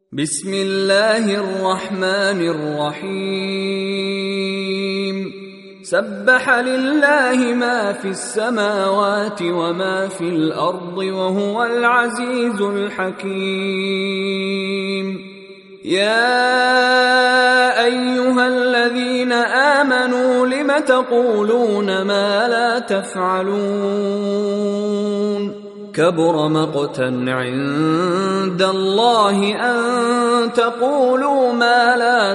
بسم الله الرحمن الرحيم سبح لله ما في السماوات وما في الأرض وهو العزيز الحكيم يا أيها الذين آمنوا لم تقولون ما لا تفعلون كبر مقتا عند الله أن تقولوا ما لا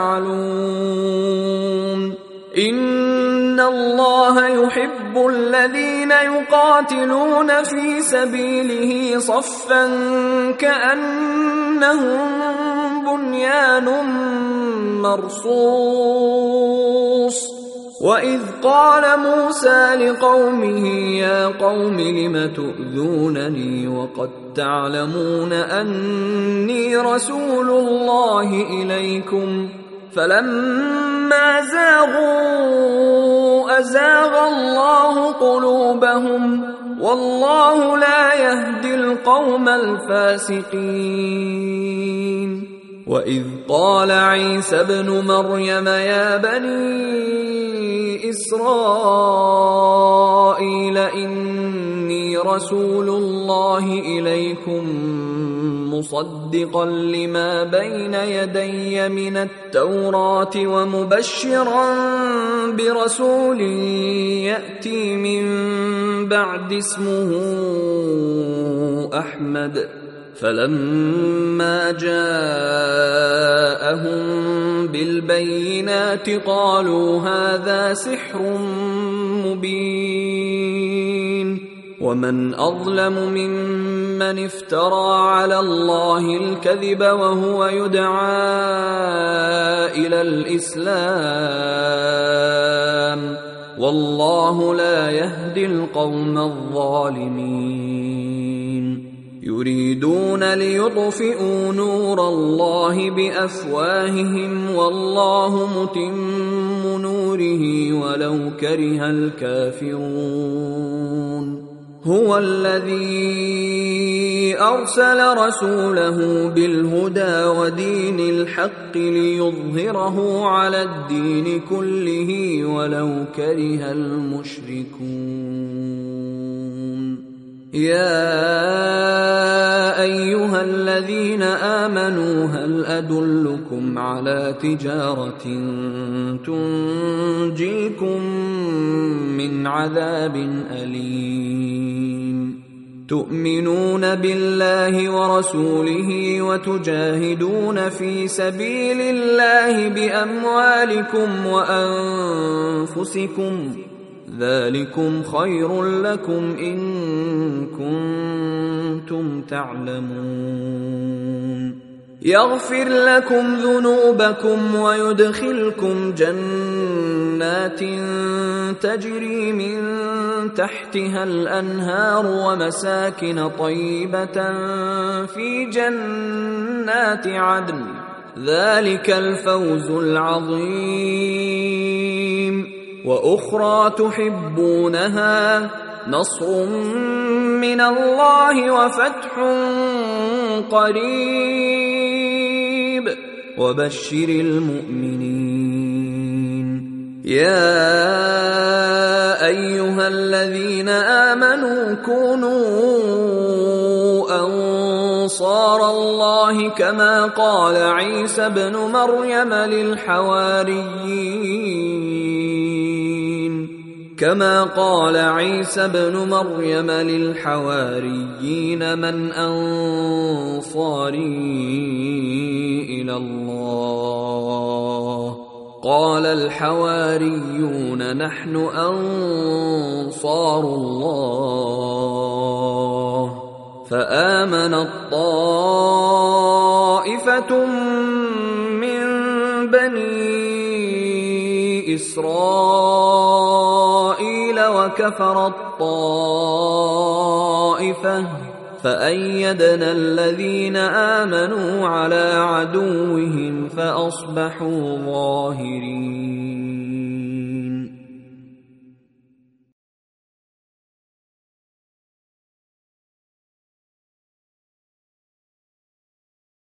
تفعلون إن الله يحب الذين يقاتلون في سبيله صفا كأنهم بنيان مرصوص وإذ قال موسى لقومه يا قوم لم تؤذونني وقد تعلمون أني رسول الله إليكم فلما زاغوا أزاغ الله قلوبهم والله لا يهدي القوم الفاسقين وإذ قال عيسى ابن مريم يا بني إسرائيل إني رسول الله إليكم مصدقا لما بين يدي من التوراة ومبشرا برسول يأتي من بعد اسمه أحمد فلما جاءهم بالبينات قالوا هذا سحر مبين ومن أظلم ممن افترى على الله الكذب وهو يدعى إلى الإسلام والله لا يهدي القوم الظالمين يريدون ليطفئوا نور الله بأفواههم والله متم نوره ولو كره الكافرون هو الذي أرسل رسوله بالهدى ودين الحق ليظهره على الدين كله ولو كره المشركون يا أيها الذين آمنوا هل أدلكم على تجارة تنجيكم من عذاب أليم تؤمنون بالله ورسوله وتجاهدون في سبيل الله بأموالكم وأنفسكم ذلكم خير لكم إن كنتم تعلمون يغفر لكم ذنوبكم ويدخلكم جنات تجري من تحتها الأنهار ومساكن طيبة في جنات عدن ذلك الفوز العظيم وأخرى تحبونها نصر من الله وفتح قريب وبشر المؤمنين يا أيها الذين آمنوا كونوا أنصار الله كما قال عيسى ابن مريم للحواريين من أنصاري إلى الله قال الحواريون نحن أنصار الله فآمنت طائفة من بني إسرائيل وكفرت طائفة فأيدنا الذين آمنوا على عدوهم فأصبحوا ظاهرين